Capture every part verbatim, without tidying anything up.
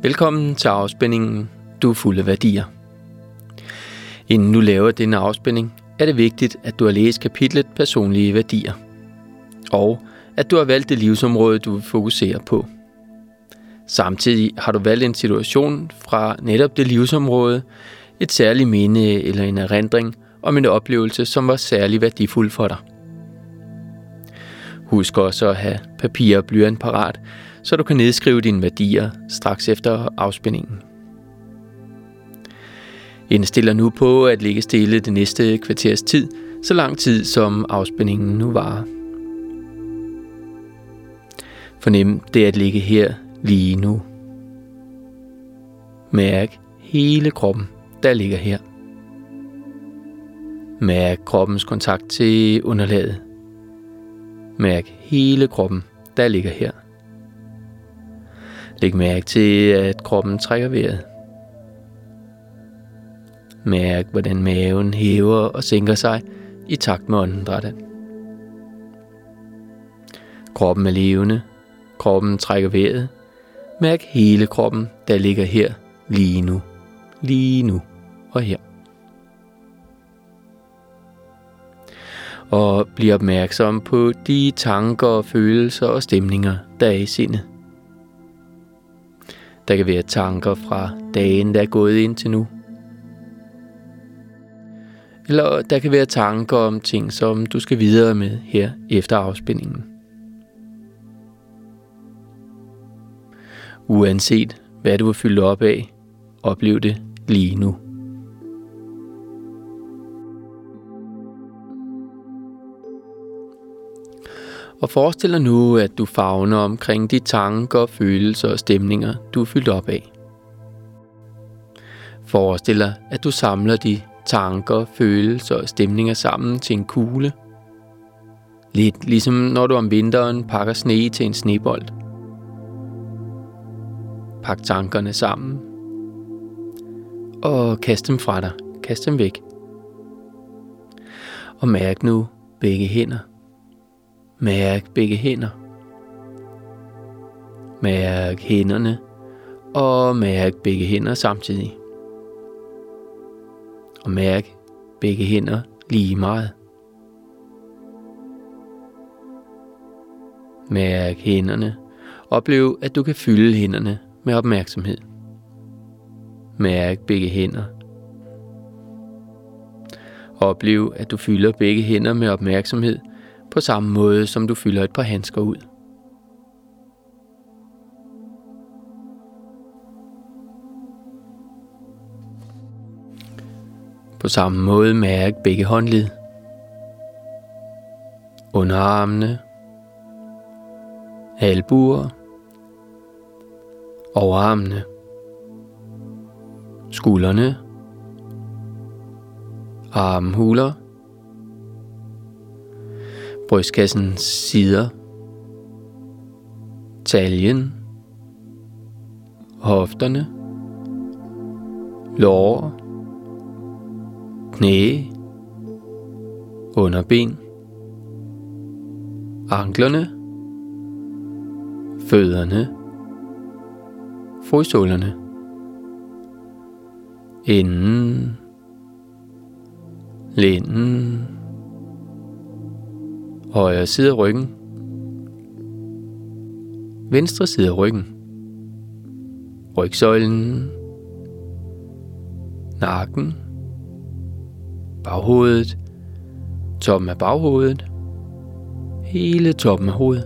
Velkommen til afspændingen. Du er fuld af værdier. Inden du laver denne afspænding, er det vigtigt, at du har læst kapitlet Personlige værdier, og at du har valgt det livsområde, du vil fokusere på. Samtidig har du valgt en situation fra netop det livsområde, et særligt minde eller en erindring om en oplevelse, som var særlig værdifuld for dig. Husk også at have papir og blyant parat, så du kan nedskrive dine værdier straks efter afspændingen. Indstil dig nu på at ligge stille det næste kvarters tid, så lang tid som afspændingen nu varer. Fornem det at ligge her lige nu. Mærk hele kroppen, der ligger her. Mærk kroppens kontakt til underlaget. Mærk hele kroppen, der ligger her. Læg mærke til, at kroppen trækker vejret. Mærk, hvordan maven hæver og sænker sig i takt med åndedrættet. Kroppen er levende. Kroppen trækker vejret. Mærk hele kroppen, der ligger her lige nu. Lige nu og her. Og bliv opmærksom på de tanker, følelser og stemninger, der er i sindet. Der kan være tanker fra dagen, der er gået ind til nu. Eller der kan være tanker om ting, som du skal videre med her efter afspændingen. Uanset hvad du er fyldt op af, oplev det lige nu. Og forestil dig nu, at du favner omkring de tanker, følelser og stemninger, du er fyldt op af. Forestil dig, at du samler de tanker, følelser og stemninger sammen til en kugle. Lidt ligesom når du om vinteren pakker sne til en snebold. Pak tankerne sammen. Og kast dem fra dig. Kast dem væk. Og mærk nu begge hænder. Mærk begge hænder. Mærk hænderne. Og mærk begge hænder samtidig. Og mærk begge hænder lige meget. Mærk hænderne. Oplev, at du kan fylde hænderne med opmærksomhed. Mærk begge hænder. Oplev, at du fylder begge hænder med opmærksomhed på samme måde, som du fylder et par handsker ud. På samme måde mærk begge håndled. Underarmene. Albuer. Overarmene. Skuldrene. Armhuler. Brystkassens sider. Taljen. Hofterne. Lår. Knæ. Underben. Anklerne. Fødderne. Fodsålerne. Enden. Lænden. Højre side af ryggen. Venstre side af ryggen. Rygsøjlen. Nakken. Baghovedet. Toppen af baghovedet. Hele toppen af hovedet.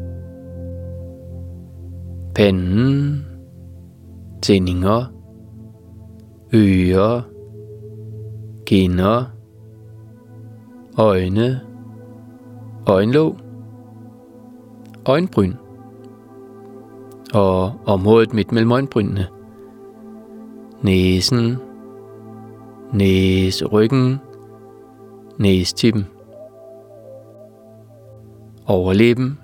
Panden. Tændinger. Ører. Kinder. Øjne. Øjenlåg. Øjenbryn. Og området midt mellem øjenbrynene. Næsen. Næseryggen. Næstippen. Overlæben.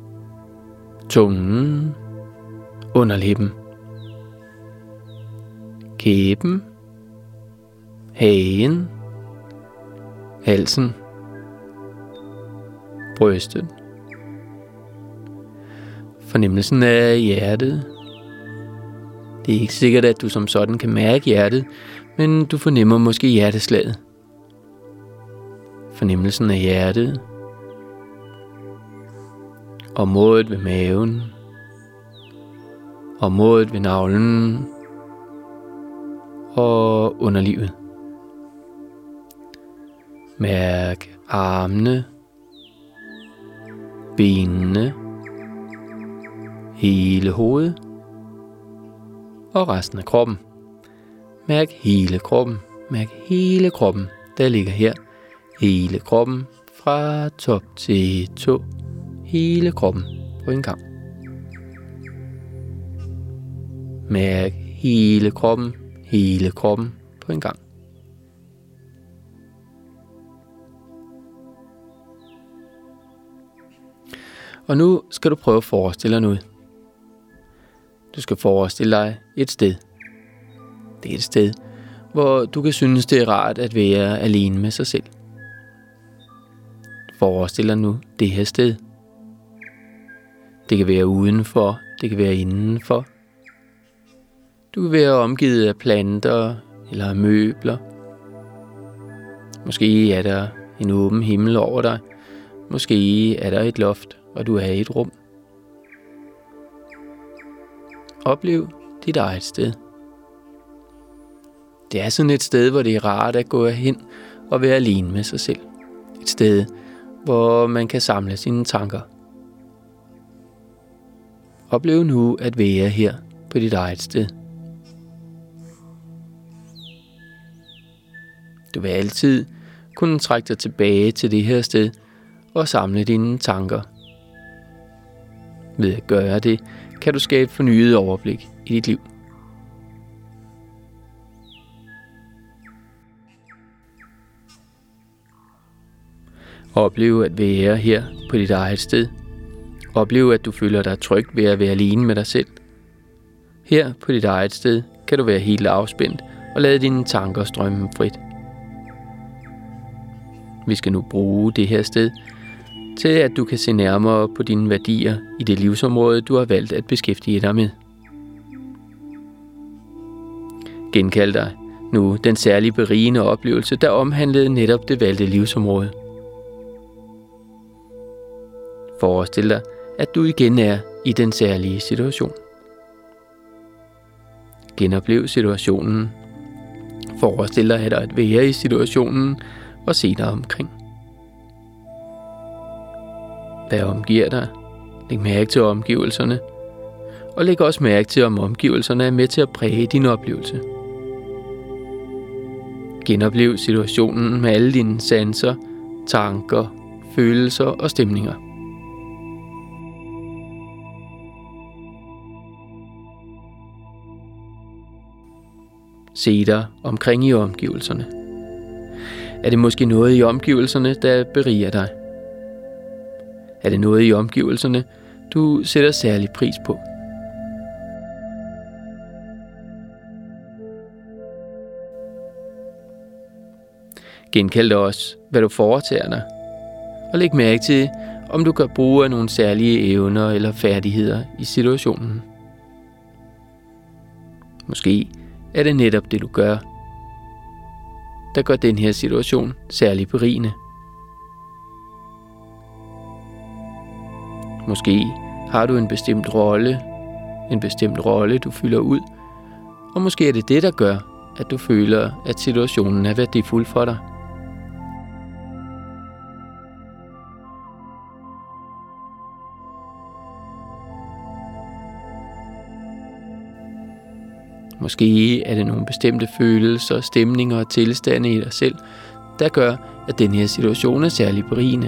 Tungen. Underlæben. Kæben. Hagen. Halsen. Brystet. Fornemmelsen af hjertet. Det er ikke sikkert, at du som sådan kan mærke hjertet, men du fornemmer måske hjerteslaget. Fornemmelsen af hjertet, området ved maven, området ved navlen og underlivet. Mærk armene, benene, hele hovedet og resten af kroppen. Mærk hele kroppen, mærk hele kroppen, der ligger her. Hele kroppen fra top til tå. Hele kroppen på en gang. Mærk hele kroppen, hele kroppen på en gang. Og nu skal du prøve at forestille dig noget. Du skal forestille dig et sted. Det er et sted, hvor du kan synes, det er rart at være alene med sig selv. Forestil dig nu det her sted. Det kan være udenfor, det kan være indenfor. Du kan være omgivet af planter eller af møbler. Måske er der en åben himmel over dig. Måske er der et loft, og du er i et rum. Oplev dit eget sted. Det er sådan et sted, hvor det er rart at gå hen og være alene med sig selv. Et sted, hvor man kan samle sine tanker. Oplev nu at være her på dit eget sted. Du vil altid kunne trække dig tilbage til det her sted og samle dine tanker. Ved at gøre det, kan du skabe fornyet overblik i dit liv. Oplev at være her på dit eget sted. Oplev at du føler dig tryg ved at være alene med dig selv. Her på dit eget sted kan du være helt afspændt og lade dine tanker strømme frit. Vi skal nu bruge det her sted til at du kan se nærmere på dine værdier i det livsområde, du har valgt at beskæftige dig med. Genkald dig nu den særlige berigende oplevelse, der omhandlede netop det valgte livsområde. Forestil dig, at du igen er i den særlige situation. Genoplev situationen. Forestil dig at være i situationen og se dig omkring. Hvad omgiver dig? Læg mærke til omgivelserne. Og læg også mærke til, om omgivelserne er med til at præge din oplevelse. Genoplev situationen med alle dine sanser, tanker, følelser og stemninger. Se dig omkring i omgivelserne. Er det måske noget i omgivelserne, der beriger dig? Er det noget i omgivelserne, du sætter særlig pris på? Genkald også, hvad du foretager dig, og læg mærke til, om du kan bruge nogle særlige evner eller færdigheder i situationen. Måske er det netop det, du gør, der gør den her situation særlig berigende. Måske har du en bestemt rolle, en bestemt rolle, du fylder ud, og måske er det det, der gør, at du føler, at situationen er værdifuld for dig. Måske er det nogle bestemte følelser, stemninger og tilstande i dig selv, der gør, at den her situation er særlig berigende.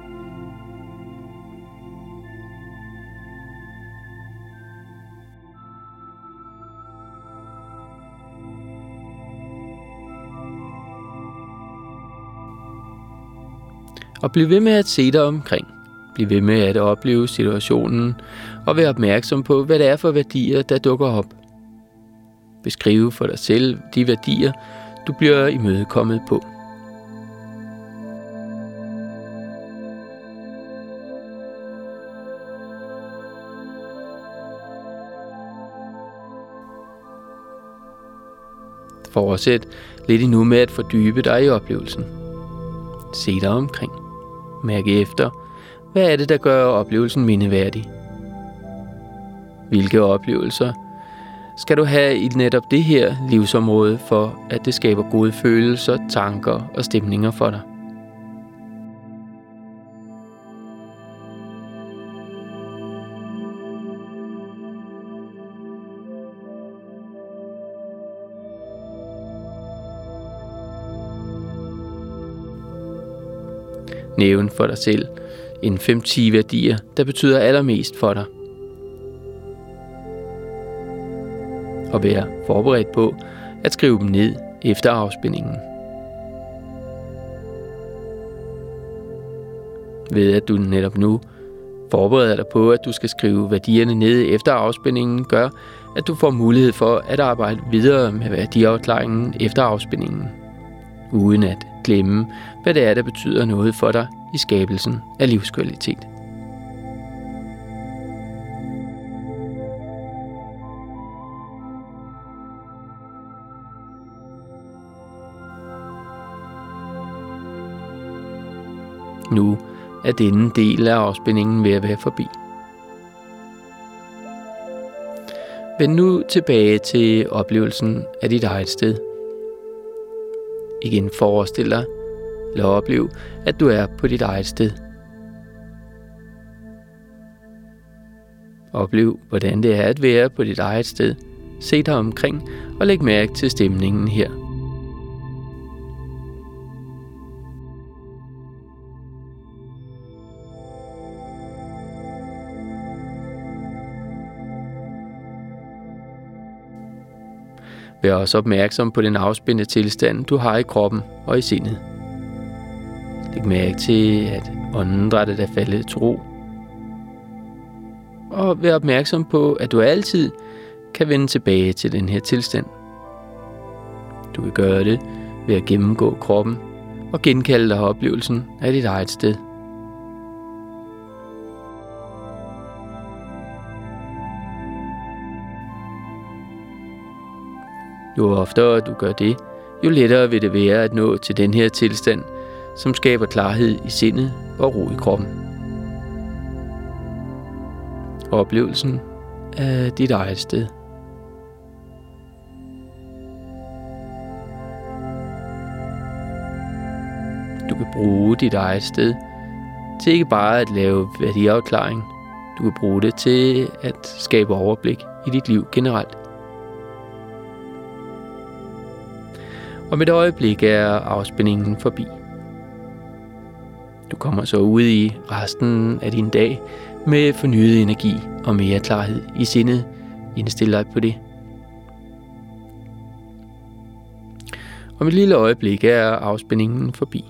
Og bliv ved med at se dig omkring. Bliv ved med at opleve situationen og være opmærksom på, hvad det er for værdier, der dukker op. Beskriv for dig selv de værdier, du bliver imødekommet på. Fortsæt lidt endnu med at fordybe dig i oplevelsen. Se dig omkring. Mærk efter, hvad er det, der gør oplevelsen mindeværdig? Hvilke oplevelser skal du have i netop det her livsområde, for at det skaber gode følelser, tanker og stemninger for dig? Nævn for dig selv en fem til ti værdier, der betyder allermest for dig. Og vær forberedt på at skrive dem ned efter afspændingen. Ved at du netop nu forbereder dig på, at du skal skrive værdierne ned efter afspændingen, gør, at du får mulighed for at arbejde videre med værdiafklaringen efter afspændingen, uden at glemme, hvad det er, der betyder noget for dig i skabelsen af livskvalitet. Nu er denne del af afspændingen ved at være forbi. Vend nu tilbage til oplevelsen af dit eget sted. Igen forestil dig, eller oplev, at du er på dit eget sted. Oplev, hvordan det er at være på dit eget sted. Se dig omkring og læg mærke til stemningen her. Vær også opmærksom på den afspændte tilstand, du har i kroppen og i sindet. Læg mærke til, at åndedrættet er faldet til ro. Og vær opmærksom på, at du altid kan vende tilbage til den her tilstand. Du kan gøre det ved at gennemgå kroppen og genkalde dig oplevelsen af dit eget sted. Jo oftere du gør det, jo lettere vil det være at nå til den her tilstand, som skaber klarhed i sindet og ro i kroppen. Oplevelsen af dit eget sted. Du kan bruge dit eget sted til ikke bare at lave værdiafklaring. Du kan bruge det til at skabe overblik i dit liv generelt. Om et øjeblik er afspændingen forbi. Du kommer så ud i resten af din dag med fornyet energi og mere klarhed i sindet. Indstil dig på det. Om et lille øjeblik er afspændingen forbi.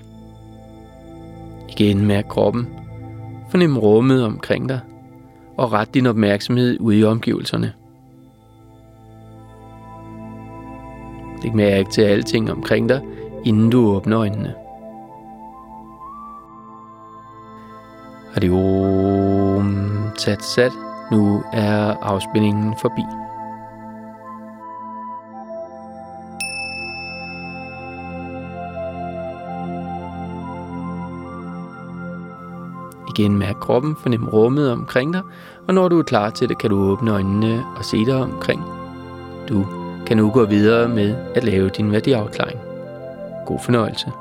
Igen mærk kroppen. Fornem rummet omkring dig. Og ret din opmærksomhed ud i omgivelserne. Læg mærke til alting omkring dig, inden du åbner øjnene. Hariom Tat Sat. Nu er afspændingen forbi. Igen mærk kroppen, fornem rummet omkring dig, og når du er klar til det, kan du åbne øjnene og se dig omkring. Du kan nu gå videre med at lave din værdiafklaring. God fornøjelse.